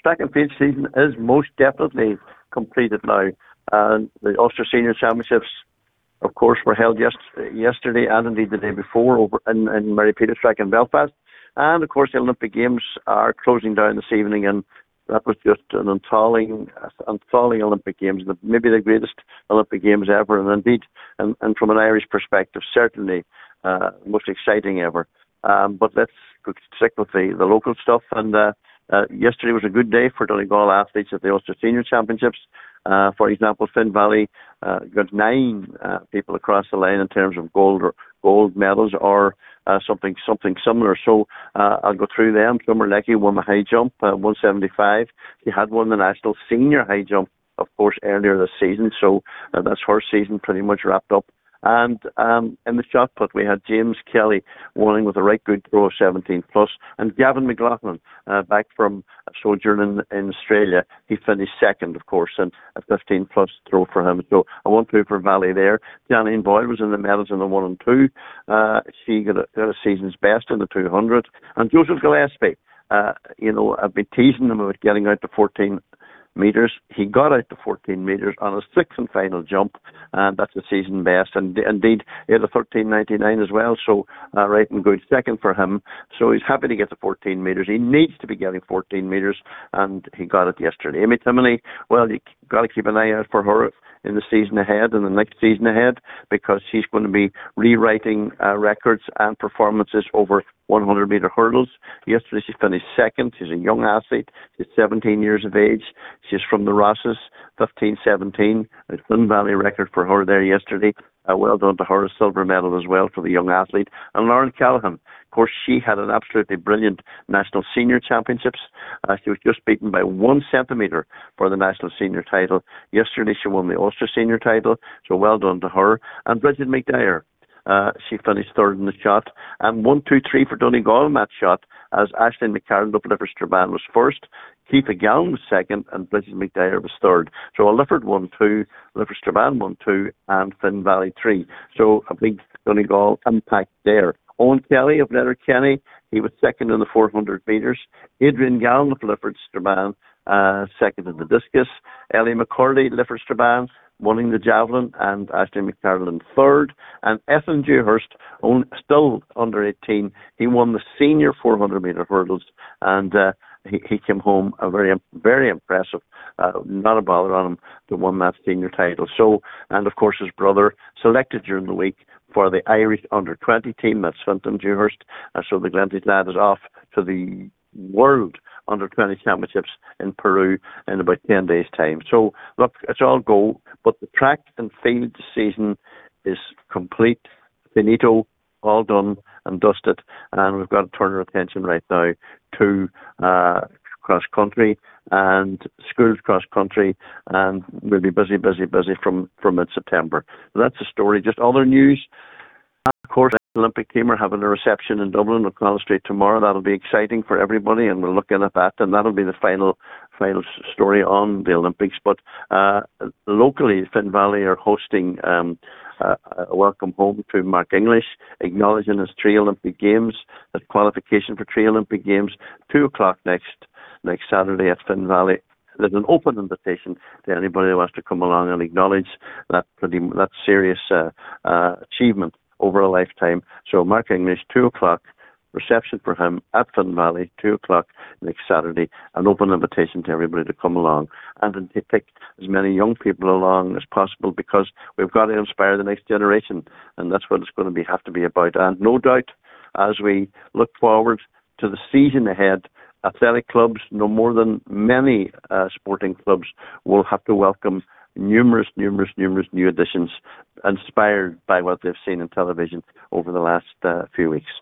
track and field season is most definitely completed now. And the Ulster Senior Championships, of course, were held yesterday and indeed the day before over in Mary Peters Track in Belfast. And of course, the Olympic Games are closing down this evening, and that was just an enthralling Olympic Games, maybe the greatest Olympic Games ever, and indeed, and from an Irish perspective, certainly most exciting ever. But let's stick with the local stuff. And yesterday was a good day for Donegal athletes at the Ulster Senior Championships. For example, Finn Valley got 9 people across the line in terms of gold medals or something similar. So I'll go through them. Summer Leckie won the high jump, 175. She had won the national senior high jump, of course, earlier this season. So that's her season pretty much wrapped up. And in the shot put, we had James Kelly winning with a right good throw of 17 plus, and Gavin McLaughlin, back from a sojourn in Australia, he finished second, of course, and a 15 plus throw for him. So a 1-2 for Valley there. Janine Boyle was in the medals in the 1 and 2. She got a season's best in the 200, and Joseph Gillespie. I've been teasing him about getting out to 14 metres. He got out to 14 metres on his 6th and final jump, and that's the season best. And indeed, he had a 13.99 as well, so right and good. Second for him. So he's happy to get the 14 metres. He needs to be getting 14 metres, and he got it yesterday. Amy Timoney, well, you got to keep an eye out for her in the season ahead and the next season ahead, because she's going to be rewriting records and performances over 100-metre hurdles. Yesterday she finished second. She's a young athlete. She's 17 years of age. She's from the Rosses, 15-17. A Finn Valley record for her there yesterday. Well done to her, a silver medal as well for the young athlete. And Lauren Callahan, of course, she had an absolutely brilliant National Senior Championships. She was just beaten by 1 centimetre for the National Senior title. Yesterday she won the Ulster Senior title, so well done to her. And Bridget McDyer, she finished third in the shot. And 1, 2, 3 for Donegal in that shot, as Aisling McCarron of Lifford Strabane was first, Keitha Gallen was second, and Bridget McDyer was third. So Lifford won 2, Lifford Strabane won 2, and Finn Valley 3. So a big Donegal impact there. Owen Kelly of Letterkenny, he was second in the 400 metres. Adrian Gallen of Lifford Strabane, second in the discus. Ellie McCurdy, Lifford Strabane, winning the javelin, and Aisling McCarroll third. And Ethan Dewhurst, still under 18, he won the senior 400-metre hurdles, and he came home very, very impressive. Not a bother on him to win that senior title. So, and of course his brother selected during the week for the Irish under-20 team, that's Fintan Dewhurst. So the Glenties lad is off to the World Under-20 Championships in Peru in about 10 days' time. So, look, it's all go, but the track and field season is complete, finito, all done and dusted, and we've got to turn our attention right now to cross-country and schools cross-country, and we'll be busy from mid-September. So that's the story. Just other news. Of course, the Olympic team are having a reception in Dublin on Connaught Street tomorrow. That'll be exciting for everybody, and we're looking at that, and that'll be the final story on the Olympics. But locally, Finn Valley are hosting a welcome home to Mark English, acknowledging his 3 Olympic Games, his qualification for 3 Olympic Games, 2:00 next Saturday at Finn Valley. There's an open invitation to anybody who wants to come along and acknowledge that serious achievement over a lifetime. So Mark English, 2:00, reception for him at Finn Valley, 2:00 next Saturday. An open invitation to everybody to come along and to take as many young people along as possible, because we've got to inspire the next generation, and that's what it's going to have to be about. And no doubt, as we look forward to the season ahead, athletic clubs, no more than many sporting clubs, will have to welcome numerous new additions inspired by what they've seen in television over the last few weeks.